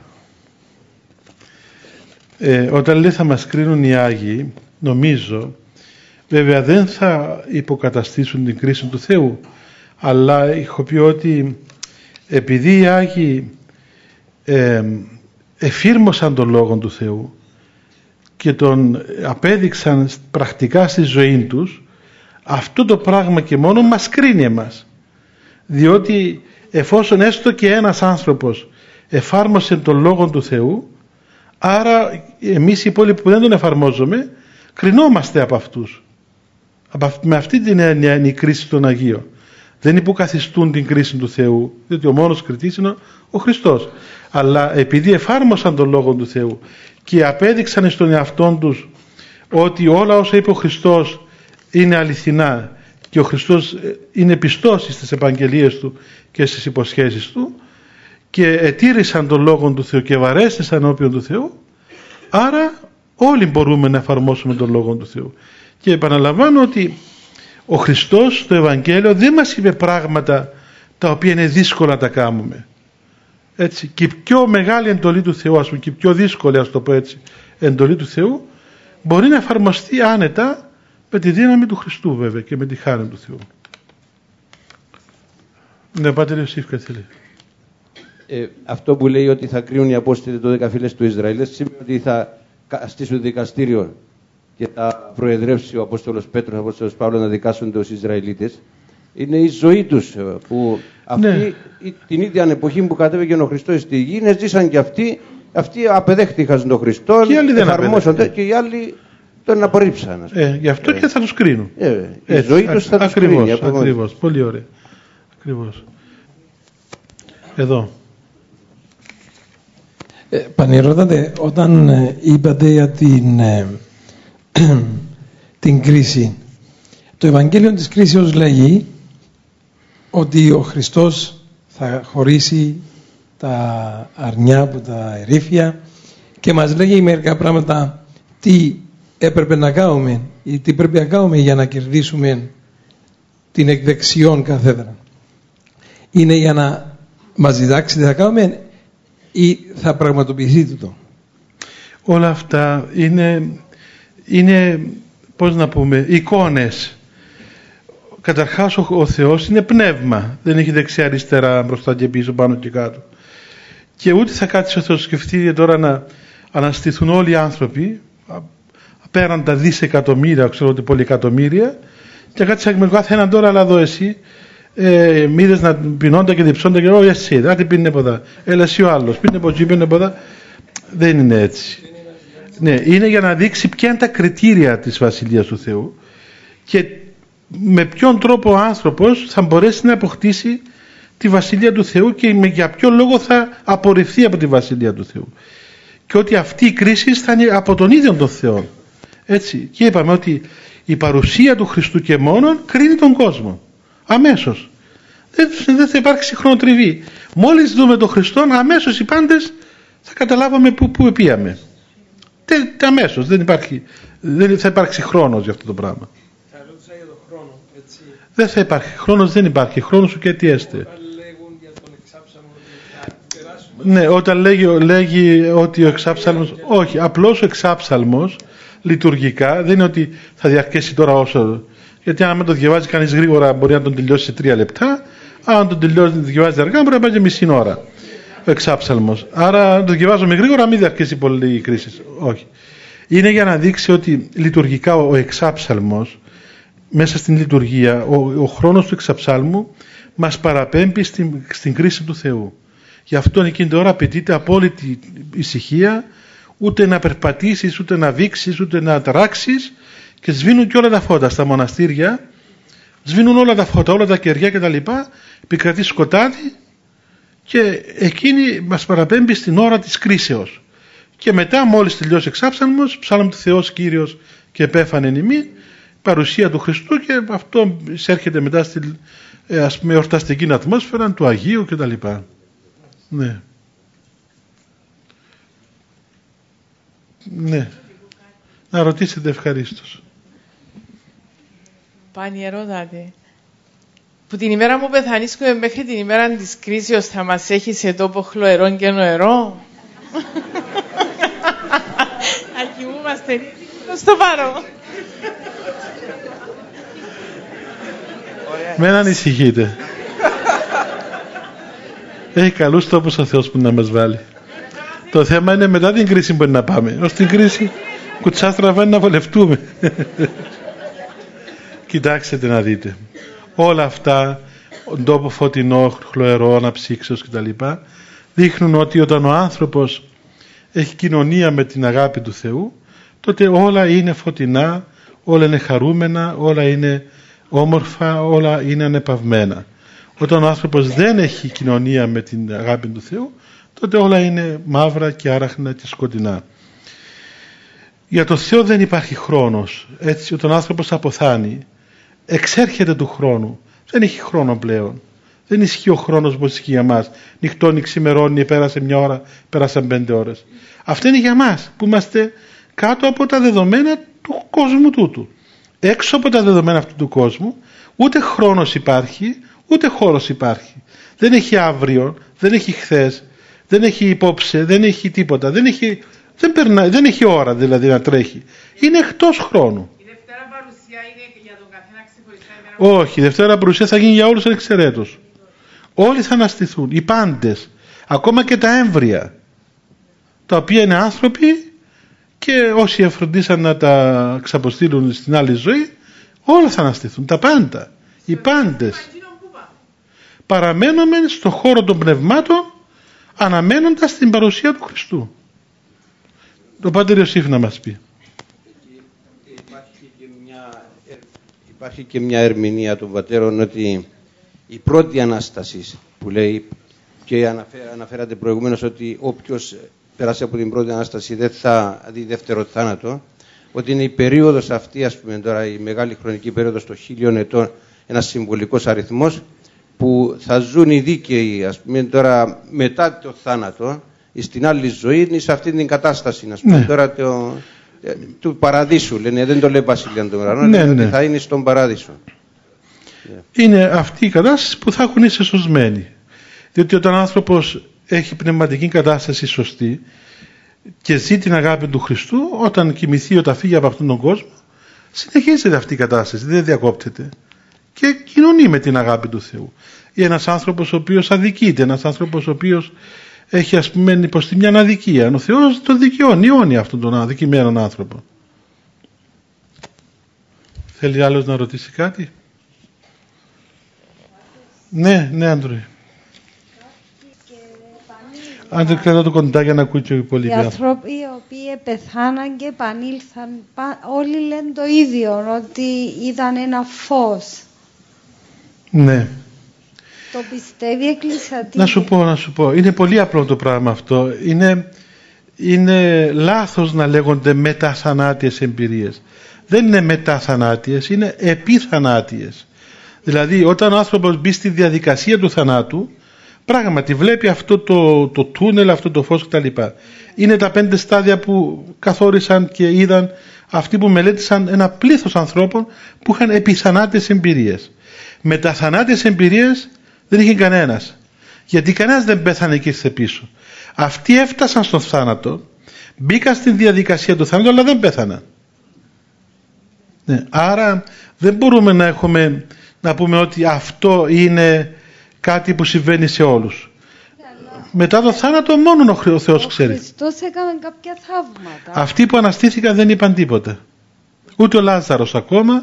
Ε, όταν λέει θα μας κρίνουν οι Άγιοι, νομίζω βέβαια δεν θα υποκαταστήσουν την κρίση του Θεού, αλλά έχω πει ότι επειδή οι Άγιοι ε, εφήρμοσαν τον Λόγο του Θεού και τον απέδειξαν πρακτικά στη ζωή τους, αυτό το πράγμα και μόνο μας κρίνει εμάς. Διότι εφόσον έστω και ένας άνθρωπος εφάρμοσε τον Λόγο του Θεού, άρα εμείς οι υπόλοιποι που δεν τον εφαρμόζουμε κρινόμαστε από αυτούς. Με αυτή την έννοια είναι η κρίση των Αγίων. Δεν υποκαθιστούν την κρίση του Θεού, διότι ο μόνος κριτής είναι ο Χριστός. Αλλά επειδή εφάρμοσαν τον Λόγο του Θεού και απέδειξαν στον εαυτόν τους ότι όλα όσα είπε ο Χριστός είναι αληθινά και ο Χριστός είναι πιστός στις επαγγελίες του και στις υποσχέσεις του, και ετήρησαν τον Λόγο του Θεού και βαρέστησαν ενώπιον του Θεού, άρα όλοι μπορούμε να εφαρμόσουμε τον Λόγο του Θεού. Και επαναλαμβάνω ότι ο Χριστός στο Ευαγγέλιο δεν μας είπε πράγματα τα οποία είναι δύσκολα να τα κάνουμε. Έτσι, και η πιο μεγάλη εντολή του Θεού, ας πούμε, και η πιο δύσκολη, ας το πω έτσι, εντολή του Θεού μπορεί να εφαρμοστεί άνετα με τη δύναμη του Χριστού βέβαια και με τη χάρη του Θεού. Ναι, Πάτερ Ιωσήφ, θέλει.
Ε, αυτό που λέει ότι θα κρίνουν οι Απόστολοι το δέκα φύλες του Ισραήλ σημαίνει ότι θα στήσουν δικαστήριο και θα προεδρεύσει ο Απόστολος Πέτρος, ο Απόστολος Παύλος να δικάσουν τους Ισραηλίτες. Είναι η ζωή τους που αυτοί ναι. την ίδια εποχή που κατέβηκε ο Χριστός στη γη, ζήσαν και αυτοί, αυτοί απεδέχτηκαν τον Χριστό, εφαρμόσονται και οι άλλοι τον απορρίψαν.
Ε, γι' αυτό ε. και θα τους κρίνουν.
Ε, η Έτσι, ζωή τους θα τους κρίνει.
Ακριβώς, πολύ ωραία. Ακριβώς. Εδώ.
Ε, Πανηρώtate, όταν ε, είπατε για την, ε, την κρίση, το Ευαγγέλιο της κρίσεως λέγει ότι ο Χριστός θα χωρίσει τα αρνιά από τα ερήφια και μας λέγει μερικά πράγματα τι έπρεπε να κάνουμε ή τι πρέπει να κάνουμε για να κερδίσουμε την εκδεξιόν καθέδρα. Είναι για να μας διδάξει τι θα κάνουμε ή θα πραγματοποιηθεί τούτο?
Όλα αυτά είναι, είναι πώς να πούμε, εικόνες. Καταρχάς ο, ο Θεός είναι πνεύμα, δεν έχει δεξιά αριστερά, μπροστά και πίσω, πάνω και κάτω, και ούτε θα κάτσει ο Θεός σκεφτεί τώρα να αναστηθούν όλοι οι άνθρωποι πέραν τα δισεκατομμύρια, ξέρω ότι πολυεκατομμύρια, και κάτσε με καθέναν τώρα, αλλά εδώ εσύ ε, μίδες να πεινώντα και διψώντα και εγώ εσύ, δεν πίνει ποδά, έλα εσύ ο άλλος, πίνει από εκεί, πίνει ποδά. Δεν είναι έτσι. Ναι, είναι για να δείξει ποια είναι τα κριτήρια της Βασιλείας του Θεού και με ποιον τρόπο ο άνθρωπος θα μπορέσει να αποκτήσει τη Βασιλεία του Θεού και για ποιο λόγο θα απορριφθεί από τη Βασιλεία του Θεού. Και ότι αυτή η κρίση θα είναι από τον ίδιο τον Θεό. Έτσι. Και είπαμε ότι η παρουσία του Χριστού και μόνον κρίνει τον κόσμο. Αμέσως. Δεν, δεν θα υπάρξει χρονοτριβή. Μόλις δούμε τον Χριστό, αμέσως οι πάντες θα καταλάβουμε πού, πού επίαμε. Τε, αμέσως. Δεν, υπάρχει, δεν θα υπάρξει χρόνος για αυτό το πράγμα.
Θα ρωτούσα για τον χρόνο, έτσι.
Δεν θα υπάρχει. Χρόνος δεν υπάρχει. Χρόνος σου και τι έστε.
Όταν λέγουν για τον εξάψαλμο, θα περάσουμε.
Ναι, όταν λέγει, λέγει ότι ο εξάψαλμος... Όχι, απλώς ο εξάψαλμος λειτουργικά δεν είναι ότι θα διαρκέσει τώρα όσο... Γιατί αν το διαβάζει κανείς γρήγορα μπορεί να τον τελειώσει σε τρία λεπτά, αν τον τελειώσει, διαβάζει αργά μπορεί να πάει και μισή ώρα ο εξάψαλμος. Άρα αν το διαβάζουμε γρήγορα μην διαρκέσει πολύ η κρίση. Όχι. Είναι για να δείξει ότι λειτουργικά ο εξάψαλμος μέσα στην λειτουργία, ο, ο χρόνος του εξαψάλμου μας παραπέμπει στην, στην κρίση του Θεού. Γι' αυτό εκείνη την ώρα απαιτείται απόλυτη ησυχία, ούτε να περπατήσεις, ούτε να δείξεις, ούτε να ταράξεις, και σβήνουν και όλα τα φώτα στα μοναστήρια, σβήνουν όλα τα φώτα, όλα τα κεριά κτλ. Επικρατεί σκοτάδι και εκείνη μας παραπέμπει στην ώρα της κρίσεως. Και μετά, μόλις τελειώσει εξάψαλμος, ψάλαμε του Θεός Κύριος και επέφανε ημί, παρουσία του Χριστού, και αυτό εισέρχεται μετά στην, ας πούμε, εορταστική ατμόσφαιρα του Αγίου κτλ. Ναι. Ναι. Να ρωτήσετε ευχαρίστως.
Πάνη ερώtate. Που την ημέρα που πεθανίσκουμε μέχρι την ημέρα της κρίσεως θα μας έχει σε τόπο χλωερό και νοερό. Ακοιμούμαστε στο παρόν.
Μην ανησυχείτε. Έχει καλούς τόπους ο Θεός που να μας βάλει. Το θέμα είναι μετά την κρίση μπορεί να πάμε. Ως την κρίση κουτσάστραβα είναι να βολευτούμε. Κοιτάξτε να δείτε. Όλα αυτά, τόπο φωτεινό, χλωερό, αναψύξεως κτλ. Δείχνουν ότι όταν ο άνθρωπος έχει κοινωνία με την αγάπη του Θεού, τότε όλα είναι φωτεινά, όλα είναι χαρούμενα, όλα είναι όμορφα, όλα είναι ανεπαυμένα. Όταν ο άνθρωπος δεν έχει κοινωνία με την αγάπη του Θεού, τότε όλα είναι μαύρα και άραχνα και σκοτεινά. Για το Θεό δεν υπάρχει χρόνος. Έτσι, όταν ο άνθρωπος αποθάνει, εξέρχεται του χρόνου. Δεν έχει χρόνο πλέον. Δεν ισχύει ο χρόνος όπως ισχύει για μας. Νυχτώνει, ξημερώνει, πέρασε μια ώρα, πέρασαν πέντε ώρες. Αυτό είναι για μας που είμαστε κάτω από τα δεδομένα του κόσμου τούτου. Έξω από τα δεδομένα αυτού του κόσμου, ούτε χρόνος υπάρχει, ούτε χώρος υπάρχει. Δεν έχει αύριο, δεν έχει χθες, δεν έχει υπόψε, δεν έχει τίποτα. Δεν έχει, δεν περνά, δεν έχει ώρα δηλαδή να τρέχει. Είναι εκτός χρόνου.
Η Δευτέρα παρουσία είναι για τον καθένα ξεχωριστά?
Όχι, η Δευτέρα παρουσία θα γίνει για όλους ανεξαιρέτως. Όλοι θα αναστηθούν, οι πάντες, ακόμα και τα έμβρια, τα οποία είναι άνθρωποι, και όσοι εφροντίσαν να τα ξαποστείλουν στην άλλη ζωή, όλα θα αναστηθούν, τα πάντα, οι πάντες. Παραμένουμε στον χώρο των πνευμάτων, αναμένοντας την παρουσία του Χριστού. Το Πάτερ Ιωσήφ να μας πει.
Υπάρχει και μια, υπάρχει και μια ερμηνεία των πατέρων ότι η πρώτη Ανάσταση που λέει, και αναφέρα, αναφέρατε προηγουμένως ότι όποιος πέρασε από την πρώτη Ανάσταση δεν θα δει δεύτερο θάνατο, ότι είναι η περίοδος αυτή, ας πούμε τώρα, η μεγάλη χρονική περίοδος των χίλιων ετών, ένας συμβολικός αριθμός, που θα ζουν οι δίκαιοι, ας πούμε τώρα, μετά το θάνατο, στην άλλη ζωή, σε αυτή την κατάσταση, ας πούμε, ναι. Τώρα το, του παραδείσου, λένε, δεν το λέει Βασίλεια των Ουρανών, ναι, ναι. Ότι θα είναι στον παράδεισο.
Είναι αυτή η κατάσταση που θα έχουν είσαι σωσμένοι. Διότι όταν ο άνθρωπος έχει πνευματική κατάσταση σωστή και ζει την αγάπη του Χριστού, όταν κοιμηθεί, όταν φύγει από αυτόν τον κόσμο, συνεχίζεται αυτή η κατάσταση, δεν διακόπτεται και κοινωνεί με την αγάπη του Θεού. Ή ένας άνθρωπος ο οποίος αδικείται, ένας άνθρωπος ο οποίος έχει, ας πούμε, υποστεί μια αδικία, ο Θεός τον δικαιώνει, ιώνει αυτόν τον αδικημένον άνθρωπο. Θέλει άλλος να ρωτήσει κάτι? Ναι, ναι, Άντρου. Αν δεν κρατώ το κοντά για να ακούει και ο υπόλοιποι.
Οι άνθρωποι οι οποίοι πεθάναν και επανήλθαν, όλοι λένε το ίδιο, ότι ήταν ένα φως.
Ναι.
Το πιστεύει η Εκκλησία?
Να σου πω, να σου πω. Είναι πολύ απλό το πράγμα αυτό. Είναι, είναι λάθος να λέγονται μεταθανάτιες εμπειρίες. Δεν είναι μεταθανάτιες, είναι επιθανάτιες. Δηλαδή όταν ο άνθρωπος μπει στη διαδικασία του θανάτου, πράγματι βλέπει αυτό το, το τούνελ, αυτό το φως κτλ. Είναι τα πέντε στάδια που καθόρισαν και είδαν αυτοί που μελέτησαν ένα πλήθος ανθρώπων που είχαν επιθανάτιες εμπειρίες. Μεταθανάτιες εμπειρίες δεν είχε κανένας. Γιατί κανένας δεν πέθανε και ήρθε πίσω. Αυτοί έφτασαν στον θάνατο, μπήκαν στη διαδικασία του θάνατου, αλλά δεν πέθαναν. Ναι, άρα δεν μπορούμε να έχουμε, να πούμε ότι αυτό είναι κάτι που συμβαίνει σε όλους. Αλλά μετά το θάνατο μόνο ο Θεός ξέρει. Ο
Χριστός έκανε κάποια θαύματα.
Αυτοί που αναστήθηκαν δεν είπαν τίποτα. Ούτε ο Λάζαρος ακόμα,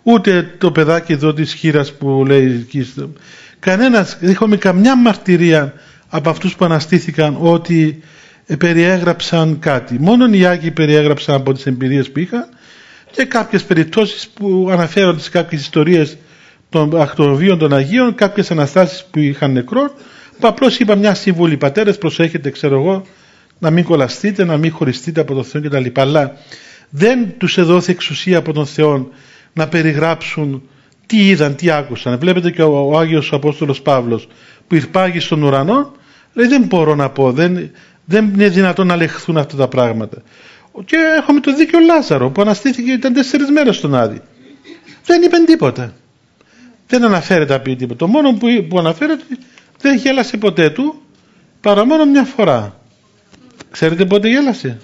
ούτε το παιδάκι εδώ της χήρας που λέει, κανένας, έχουμε καμιά μαρτυρία από αυτούς που αναστήθηκαν ότι περιέγραψαν κάτι. Μόνο οι Άγιοι περιέγραψαν από τις εμπειρίες που είχαν και κάποιες περιπτώσεις που αναφέρονται σε κάποιες ιστορίες των ακτοβίων των Αγίων, κάποιες αναστάσεις που είχαν νεκρό, που απλώς είπα μια σύμβουλη, πατέρες, προσέχετε, ξέρω εγώ, να μην κολλαστείτε, να μην χωριστείτε από τον Θεό κτλ. Αλλά δεν τους εδόθη εξουσία από τον Θεό να περιγράψουν τι είδαν, τι άκουσαν. Βλέπετε και ο, ο Άγιος Απόστολος Παύλος που υπάγει στον ουρανό, λέει δεν μπορώ να πω, δεν, δεν είναι δυνατόν να λεχθούν αυτά τα πράγματα. Και έχουμε το δίκαιο Λάζαρο που αναστήθηκε, ήταν τέσσερις μέρες στον Άδη. Δεν είπε τίποτα. Δεν αναφέρεται απ' τίποτα. Το μόνο που, που αναφέρεται δεν γέλασε ποτέ του παρά μόνο μια φορά. Ξέρετε πότε γέλασε?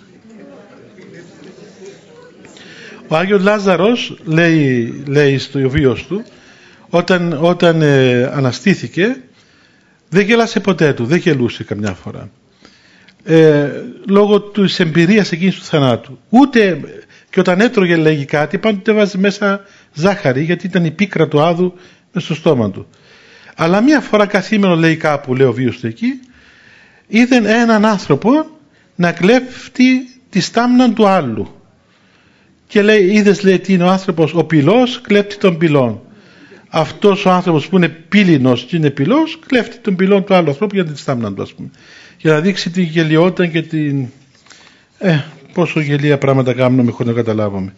Ο Άγιος Λάζαρος λέει, λέει στο βίος του όταν, όταν ε, αναστήθηκε δεν γέλασε ποτέ του, δεν γελούσε καμιά φορά. Ε, λόγω της εμπειρίας εκείνης του θανάτου. Ούτε και όταν έτρωγε λέγει κάτι πάντοτε βάζει μέσα ζάχαρη γιατί ήταν η πίκρα του άδου μες στο στόμα του. Αλλά μία φορά καθήμενο λέει κάπου, λέει ο βίος του εκεί, είδε έναν άνθρωπο να κλέφτει τη στάμνα του άλλου. Και λέει, είδες λέει τι είναι ο άνθρωπος, ο πυλός κλέφτει τον πυλόν. Αυτός ο άνθρωπος που είναι πύληνος και είναι πυλός κλέφτει τον πυλόν του άλλου ανθρώπου για τη στάμνα του, ας πούμε. Για να δείξει την γελιότητα και την... Ε, πόσο γελία πράγματα κάνουμε χωρίς να καταλάβουμε.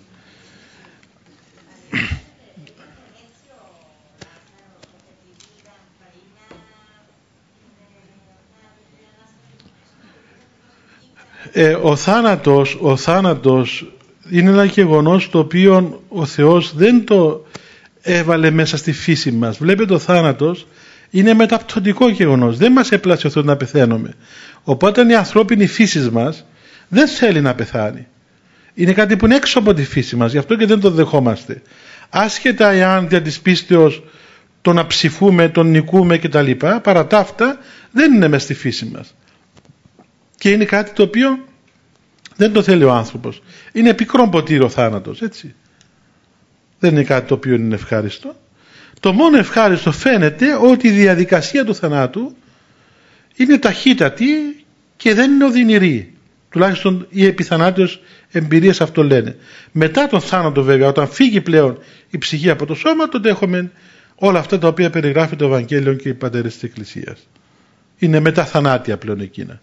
Ε, ο θάνατος, ο θάνατος είναι ένα γεγονός το οποίο ο Θεός δεν το έβαλε μέσα στη φύση μας. Βλέπετε, ο θάνατος είναι μεταπτωτικό γεγονός. Δεν μας έπλασε ο Θεός να πεθαίνουμε. Οπότε η ανθρώπινη φύση μας δεν θέλει να πεθάνει. Είναι κάτι που είναι έξω από τη φύση μας. Γι' αυτό και δεν το δεχόμαστε. Άσχετα εάν δια της πίστεως το να ψηφούμε, τον νικούμε κτλ. Παρά τα αυτά δεν είναι μέσα στη φύση μας. Και είναι κάτι το οποίο δεν το θέλει ο άνθρωπος. Είναι πικρό ποτήρι ο θάνατος, έτσι. Δεν είναι κάτι το οποίο είναι ευχάριστο. Το μόνο ευχάριστο φαίνεται ότι η διαδικασία του θανάτου είναι ταχύτατη και δεν είναι οδυνηρή. Τουλάχιστον οι επιθανάτιος εμπειρίες αυτό λένε. Μετά τον θάνατο βέβαια, όταν φύγει πλέον η ψυχή από το σώμα, τότε έχουμε όλα αυτά τα οποία περιγράφει το Ευαγγέλιο και οι πατέρες της Εκκλησίας. Είναι μεταθανάτια πλέον εκείνα.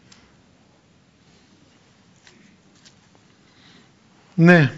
Ναι.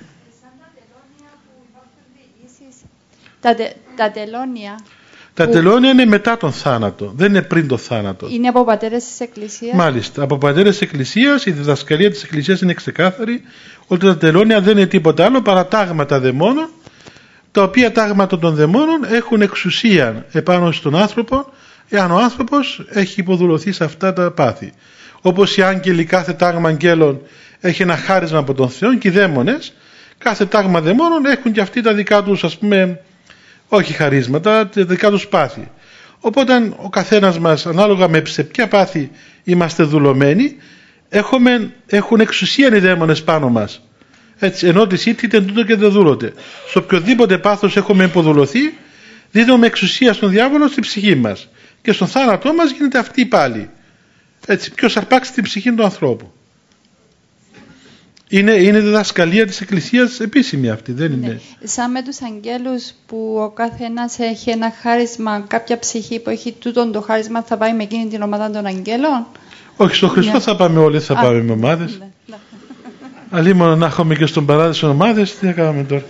Τα, τε, τα τελώνια.
Τα
που...
τελώνια είναι μετά τον θάνατο, δεν είναι πριν τον θάνατο.
Είναι από πατέρες της Εκκλησίας.
Μάλιστα, από πατέρες της Εκκλησίας, η διδασκαλία της Εκκλησίας είναι ξεκάθαρη ότι τα τελώνια δεν είναι τίποτα άλλο παρά τάγματα δαιμόνων, τα οποία τάγματα των δαιμόνων έχουν εξουσία επάνω στον άνθρωπο, εάν ο άνθρωπος έχει υποδουλωθεί σε αυτά τα πάθη. Όπως οι άγγελοι, κάθε τάγμα αγγέλων έχει ένα χάρισμα από τον Θεό, και οι δαίμονες, κάθε τάγμα δαιμόνων έχουν και αυτοί τα δικά τους, ας πούμε, όχι χαρίσματα, τα δικά τους πάθη. Οπότε ο καθένας μας, ανάλογα με σε ποια πάθη είμαστε δουλωμένοι, έχουμε, έχουν εξουσία οι δαίμονες πάνω μας. Έτσι, ενώ τις ήττητε τούτο και δεν δούλονται. Σε οποιοδήποτε πάθος έχουμε υποδουλωθεί, δίνουμε εξουσία στον διάβολο στην ψυχή μας. Και στον θάνατό μας γίνεται αυτή πάλι. Έτσι, ποιος αρπάξει την ψυχή του ανθρώπου. Είναι, είναι διδασκαλία της Εκκλησίας επίσημη αυτή, δεν είναι.
Ναι. Σαν με τους αγγέλους που ο καθένας έχει ένα χάρισμα, κάποια ψυχή που έχει τούτον το χάρισμα, θα πάει με εκείνη την ομάδα των αγγέλων.
Όχι, στον Χριστό ναι. θα πάμε όλοι, θα Α, πάμε με ομάδες. Ναι, ναι. Αλλή μόνο να έχουμε και στον παράδεισο ομάδες, τι θα κάνουμε τώρα.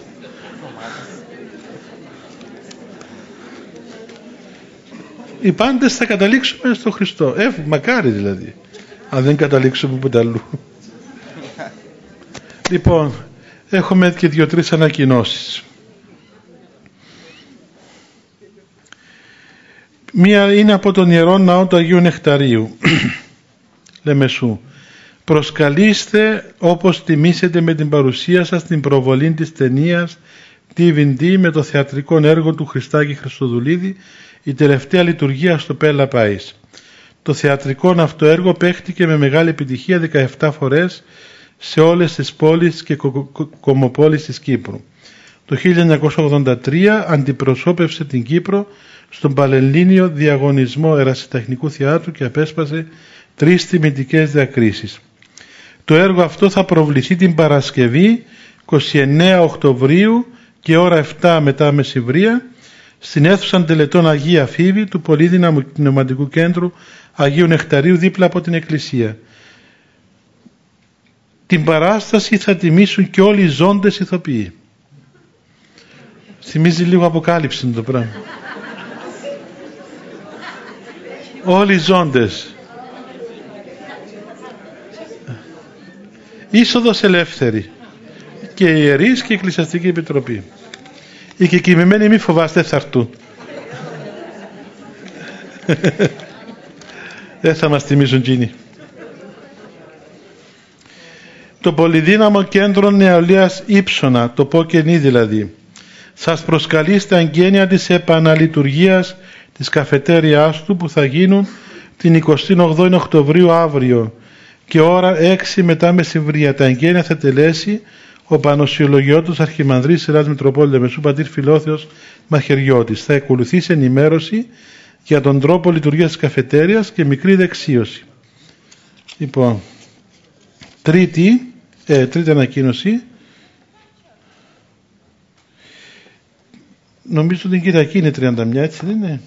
Οι πάντες θα καταλήξουμε στον Χριστό. Ε, μακάρι δηλαδή. Αν δεν καταλήξουμε ποτέ αλλού. Λοιπόν, έχουμε και δύο-τρεις ανακοινώσεις. Μία είναι από τον Ιερό Ναό του Αγίου Νεκταρίου. Λεμεσού. Προσκαλείστε όπως τιμήσετε με την παρουσία σας την προβολή της ταινίας τι βι ντι με το θεατρικό έργο του Χριστάκη Χριστοδουλίδη, η τελευταία λειτουργία στο Πέλα Πάης. Το θεατρικό αυτό έργο παίχτηκε με μεγάλη επιτυχία δεκαεπτά φορές σε όλες τις πόλεις και κο- κο- κομοπόλεις της Κύπρου. Το χίλια εννιακόσια ογδόντα τρία αντιπροσώπευσε την Κύπρο στον Πανελλήνιο Διαγωνισμό Ερασιτεχνικού Θεάτρου και απέσπασε τρεις τιμητικές διακρίσεις. Το έργο αυτό θα προβληθεί την Παρασκευή είκοσι εννέα Οκτωβρίου και ώρα επτά μετά μεσημβρία στην αίθουσα τελετών Αγία Φίβη του Πολύδυναμου Πνευματικού Κέντρου Αγίου Νεκταρίου δίπλα από την Εκκλησία. Την παράσταση θα τιμήσουν και όλοι οι ζώντες ηθοποιοί. Θυμίζει λίγο Αποκάλυψη το πράγμα. Όλοι οι ζώντες. Είσοδος ελεύθερη. Και οι ιερείς και η Εκκλησιαστική Επιτροπή. Οι κεκοιμημένοι μη φοβάστε, θα έρθουν. Δεν θα μας τιμήσουν εκείνοι. Το Πολυδύναμο Κέντρο Νεολαίας Ήψονα, το ΠΟΚΕΝΗ δηλαδή, σας προσκαλεί στα εγγένεια της επαναλειτουργίας της καφετέριάς του που θα γίνουν την εικοστή όγδοη Οκτωβρίου αύριο και ώρα έξι μετά μεσημβρία. Τα εγγένεια θα τελέσει ο Πανοσιολογιώτος Αρχιμανδρής Ελλάδας Μητροπόλητα Μεσού πατήρ Φιλόθεος Μαχαιριώτης. Θα ακολουθήσει ενημέρωση για τον τρόπο λειτουργίας της καφετέριας και μικρή δεξίωση. Λοιπόν, τρίτη, ε, τρίτη ανακοίνωση. Νομίζω ότι την Κυριακή είναι τριάντα μία, έτσι δεν είναι?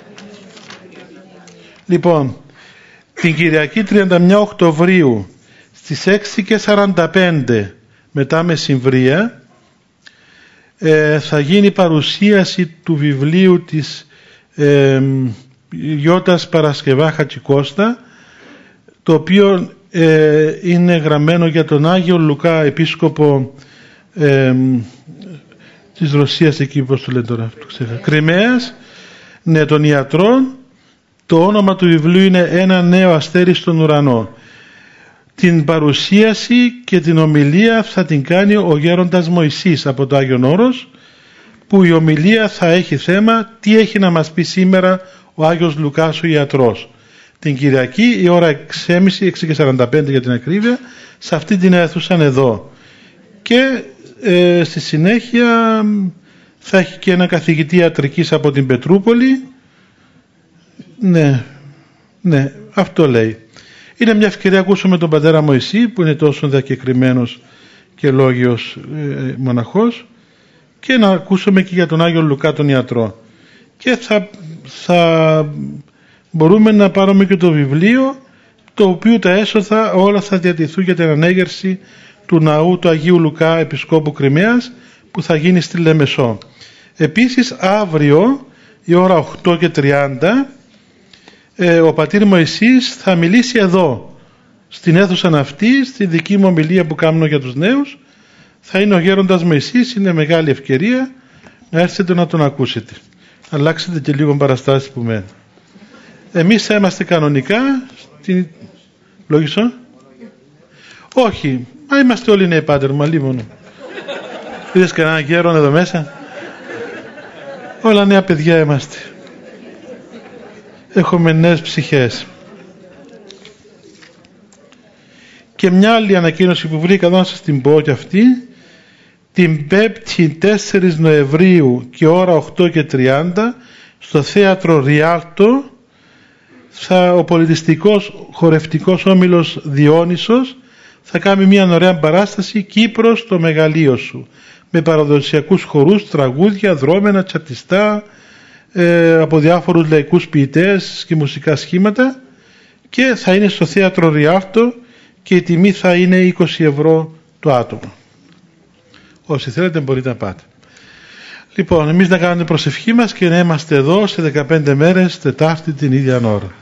Λοιπόν, την Κυριακή τριάντα μία Οκτωβρίου στις έξι και σαράντα πέντε μετά μεσημβρία ε, θα γίνει παρουσίαση του βιβλίου της ε, Γιώτας Παρασκευά Χατζικώστα, το οποίο ε, είναι γραμμένο για τον Άγιο Λουκά, επίσκοπο ε, της Ρωσίας, εκεί πώς το λένε τώρα, Κριμαίας, ναι, των ιατρών. Το όνομα του βιβλίου είναι «Ένα νέο αστέρι στον ουρανό». Την παρουσίαση και την ομιλία θα την κάνει ο γέροντας Μωυσής από το Άγιον Όρος, που η ομιλία θα έχει θέμα τι έχει να μας πει σήμερα ο Άγιος Λουκάς ο ιατρός. Την Κυριακή η ώρα έξι και σαράντα πέντε για την ακρίβεια, σε αυτή την αίθουσα εδώ. Και ε, στη συνέχεια θα έχει και ένα καθηγητή ιατρικής από την Πετρούπολη. Ναι, ναι, αυτό λέει. Είναι μια ευκαιρία να ακούσουμε τον πατέρα Μωυσή, που είναι τόσο διακεκριμένος και λόγιος ε, μοναχός, και να ακούσουμε και για τον Άγιο Λουκά τον ιατρό. Και θα, θα μπορούμε να πάρουμε και το βιβλίο, το οποίο τα έσοδα όλα θα διατηθούν για την ανέγερση του ναού του Αγίου Λουκά Επισκόπου Κριμαίας, που θα γίνει στη Λεμεσό. Επίσης αύριο η ώρα οκτώ και τριάντα ε, ο πατήρ Μωυσής θα μιλήσει εδώ στην αίθουσα αυτή, στη δική μου ομιλία που κάνω για τους νέους. Θα είναι ο γέροντας Μωυσής, είναι μεγάλη ευκαιρία να έρθετε να τον ακούσετε. Αλλάξετε και λίγο παραστάσεις που μένουν. Εμείς θα είμαστε κανονικά στην... Λόγισο? Όχι, μα είμαστε όλοι νέοι πάτερ, μα λίγο. Είδες κανένα γέρον εδώ μέσα? Όλα νέα παιδιά είμαστε. Έχουμε νέες ψυχές. Και μια άλλη ανακοίνωση που βρήκα εδώ να σας την πω και αυτή. Την Πέμπτη τέσσερις Νοεμβρίου και ώρα οκτώ και τριάντα στο θέατρο Ριάλτο θα, ο πολιτιστικός χορευτικός όμιλος Διόνυσος θα κάνει μια ωραία παράσταση «Κύπρος το μεγαλείο σου», με παραδοσιακούς χορούς, τραγούδια, δρόμενα, τσατιστά ε, από διάφορους λαϊκούς ποιητές και μουσικά σχήματα, και θα είναι στο θέατρο Ριάλτο και η τιμή θα είναι είκοσι ευρώ το άτομο. Όσοι θέλετε μπορείτε να πάτε. Λοιπόν, εμείς να κάνουμε την προσευχή μας και να είμαστε εδώ σε δεκαπέντε μέρες, Τετάρτη την ίδια ώρα.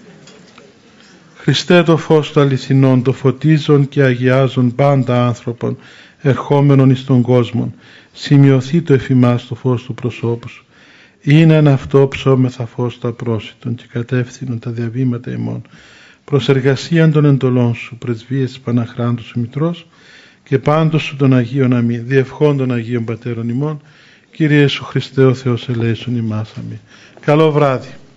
Χριστέ το φως του αληθινών, το φωτίζον και αγιάζον πάντα άνθρωπον, ερχόμενον εις τον κόσμο. Σημειωθεί το εφημάς το φως του προσώπου σου. Είναι ένα αυτό ψώμεθα φως το απρόσιτον και κατεύθυνον τα διαβήματα ημών. Προς εργασίαν των εντολών σου, πρεσβείες της Παναχράντου σου Μητρός, και πάντως σου των Αγίων αμή, διευχών των Αγίων Πατέρων ημών, Κύριε Ιησού Χριστέ ο Θεός ελέησον ημάς αμή. Καλό βράδυ.